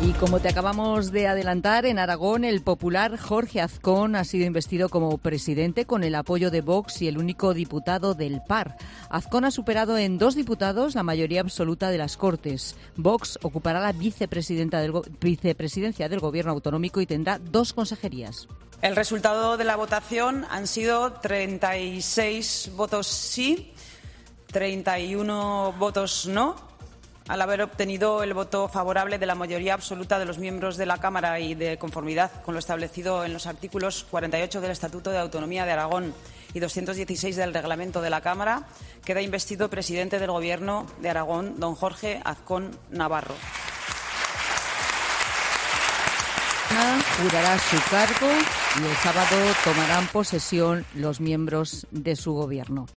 Y como te acabamos de adelantar, en Aragón el popular Jorge Azcón ha sido investido como presidente con el apoyo de Vox y el único diputado del PAR. Azcón ha superado en 2 diputados la mayoría absoluta de las Cortes. Vox ocupará la vicepresidencia del Gobierno autonómico y tendrá 2 consejerías. El resultado de la votación han sido 36 votos sí, 31 votos no. Al haber obtenido el voto favorable de la mayoría absoluta de los miembros de la Cámara y de conformidad con lo establecido en los artículos 48 del Estatuto de Autonomía de Aragón y 216 del Reglamento de la Cámara, queda investido presidente del Gobierno de Aragón, don Jorge Azcón Navarro. Jurará su cargo y el sábado tomarán posesión los miembros de su gobierno.